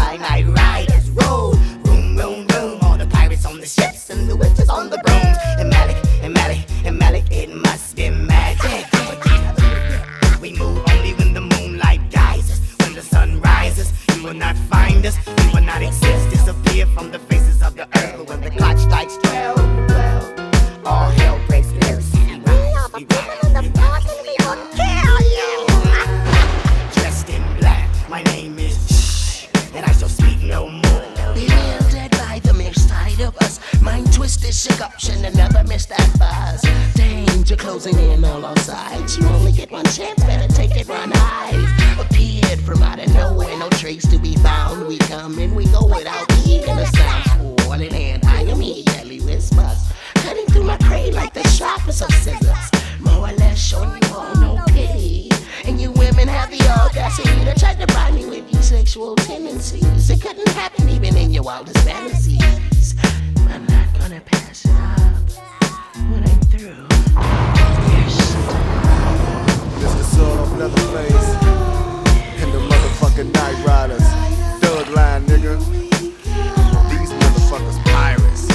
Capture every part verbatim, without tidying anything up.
by night riders roll. Room, room, room, all the pirates on the ships and the witches on the brooms. And Malik, and Malik, and Malik, it must be magic. We move only when the moonlight guides us. When the sun rises, you will not find us, we will not exist, disappear from the faces of the earth. But when the clock strikes twelve, well, all hell breaks loose. We rise, we rise, we rise, we gonna kill you. Dressed in black, my name is Shh, and I shall speak no more. Bewildered by the mere sight of us, mind twisted, shook up, and never missed that buzz. Danger closing in all our sides. You only get one chance, better take it, run eyes. Appeared from out of nowhere, no trace to be found. We come and we go without even a sound. Sword in hand, I am he, deadly whispers, cutting through my prey like the sharpest of scissors. More or less showing you all no pity, and you women have the audacity to try to bribe me with your sexual tendencies. It couldn't happen even in your wildest fantasies. I'm not gonna pass it up when I'm through. Yes. This the sword of Leatherface and the motherfucking Night Riders. Thug line, nigga. These motherfuckers pirates,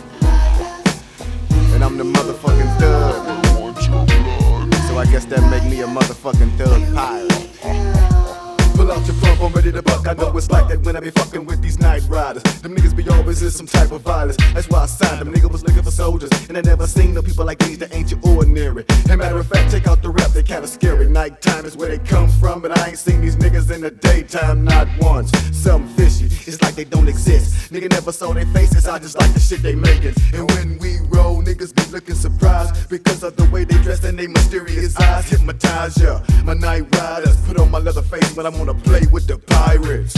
and I'm the motherfucking thug. So I guess that make me a motherfucking thug pirate. Pull out your pump, I'm ready to buck. I know it's like that when I be fucking with these Night Riders. Them niggas be always in some type of violence. That's why I signed them. Nigga was looking for soldiers, and I never seen no people like these that ain't your ordinary. And matter of fact, check out the rap, they kinda scary. Nighttime is where they come from, but I ain't seen these niggas in the daytime not once. Something fishy, it's like they don't exist. Nigga never saw their faces, I just like the shit they making. And when we roll, niggas be looking surprised because of the way they dress and they mysterious eyes hypnotize ya. My Night Riders put on my leather face when I'm on a play with the pirates.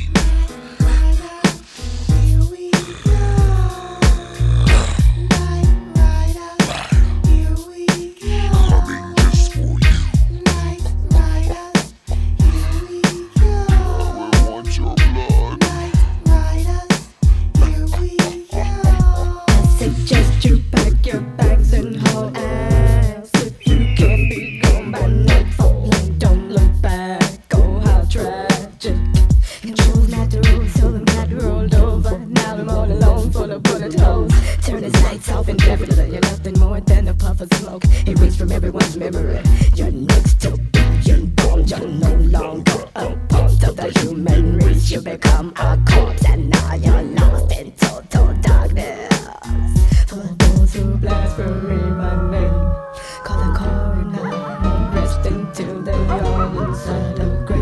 Suggest you pack your bags and haul ass. If you can't be gone by nightfall, don't look back. Oh, how tragic. Control's not the rules, so the mat rolled over. Now I'm all alone, full of bullet holes. Turn his lights off indefinitely. You're nothing more than a puff of smoke erased from everyone's memory. You're next to being born. You're no longer a part of the human race. You become a corpse, and now you're lost in total darkness. For those who blaspheme my name, call the coroner, rest until they are inside a grave.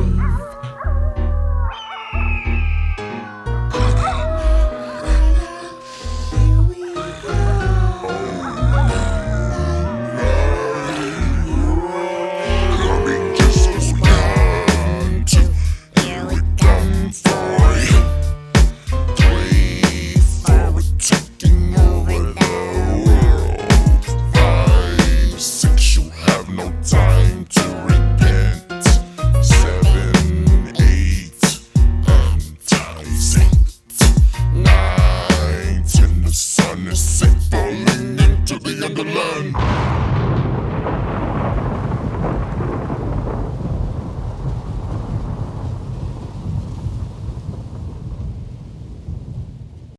Falling into the underland.